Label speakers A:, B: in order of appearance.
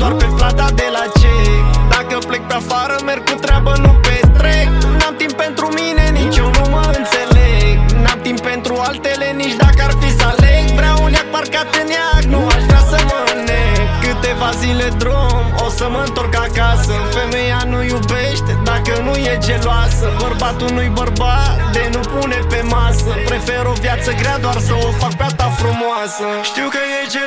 A: doar pe plata de la cec. Dacă plec pe afară, merg cu treabă, nu petrec. N-am timp pentru mine, nici eu nu mă înțeleg. N-am timp pentru altele, nici dacă ar fi să aleg. Vreau un iac parcat în iac, nu aș vrea să mă înnec. Câteva zile drum, o să mă întorc acasă. Femeia nu iubește dacă nu e geloasă. Bărbatul nu-i bărbat de nu pune pe masă. Prefer o viață grea doar să o fac pe a ta frumoasă. Știu că e